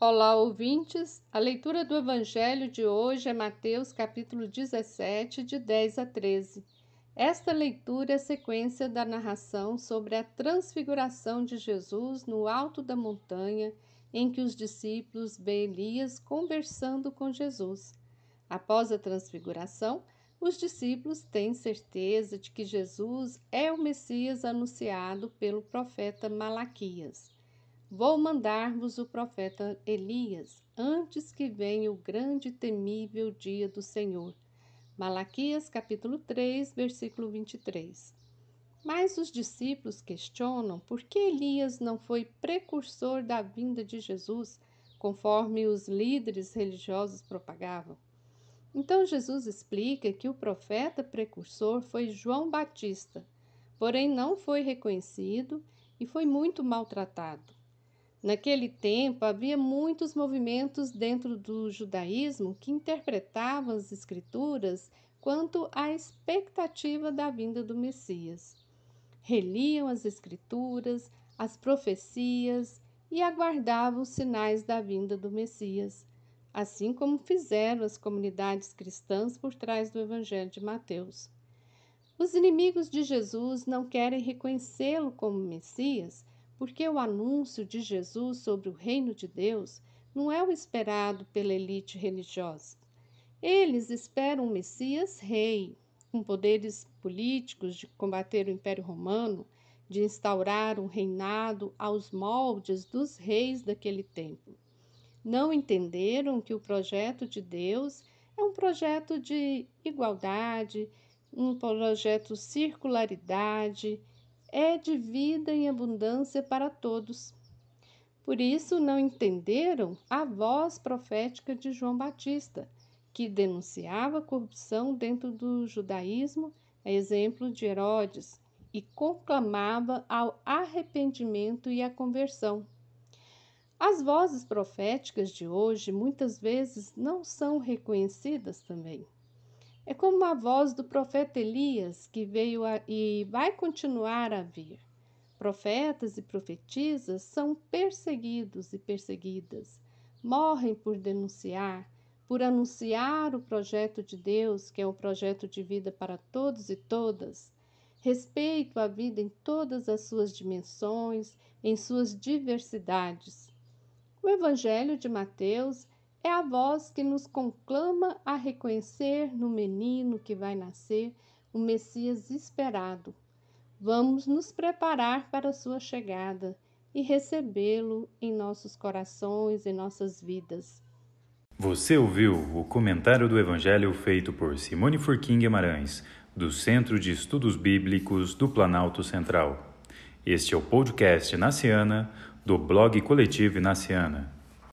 Olá, ouvintes! A leitura do Evangelho de hoje é Mateus, capítulo 17, de 10 a 13. Esta leitura é sequência da narração sobre a transfiguração de Jesus no alto da montanha, em que os discípulos veem Elias conversando com Jesus. Após a transfiguração, os discípulos têm certeza de que Jesus é o Messias anunciado pelo profeta Malaquias. Vou mandar-vos o profeta Elias, antes que venha o grande e temível dia do Senhor. Malaquias, capítulo 3, versículo 23. Mas os discípulos questionam por que Elias não foi precursor da vinda de Jesus, conforme os líderes religiosos propagavam. Então Jesus explica que o profeta precursor foi João Batista, porém não foi reconhecido e foi muito maltratado. Naquele tempo, havia muitos movimentos dentro do judaísmo que interpretavam as Escrituras quanto à expectativa da vinda do Messias. Reliam as Escrituras, as profecias e aguardavam os sinais da vinda do Messias, assim como fizeram as comunidades cristãs por trás do Evangelho de Mateus. Os inimigos de Jesus não querem reconhecê-lo como Messias, porque o anúncio de Jesus sobre o reino de Deus não é o esperado pela elite religiosa. Eles esperam um Messias rei, com poderes políticos de combater o Império Romano, de instaurar um reinado aos moldes dos reis daquele tempo. Não entenderam que o projeto de Deus é um projeto de igualdade, um projeto circularidade, é de vida em abundância para todos. Por isso não entenderam a voz profética de João Batista, que denunciava a corrupção dentro do judaísmo, a exemplo de Herodes, e conclamava ao arrependimento e à conversão. As vozes proféticas de hoje muitas vezes não são reconhecidas também. É como a voz do profeta Elias, que veio e vai continuar a vir. Profetas e profetisas são perseguidos e perseguidas, morrem por denunciar, por anunciar o projeto de Deus, que é um projeto de vida para todos e todas. Respeito à vida em todas as suas dimensões, em suas diversidades. O Evangelho de Mateus é a voz que nos conclama a reconhecer no menino que vai nascer o Messias esperado. Vamos nos preparar para a sua chegada e recebê-lo em nossos corações, em nossas vidas. Você ouviu o comentário do Evangelho feito por Simone Furquim Guimarães, do Centro de Estudos Bíblicos do Planalto Central. Este é o podcast Naciana, do blog Coletivo Naciana.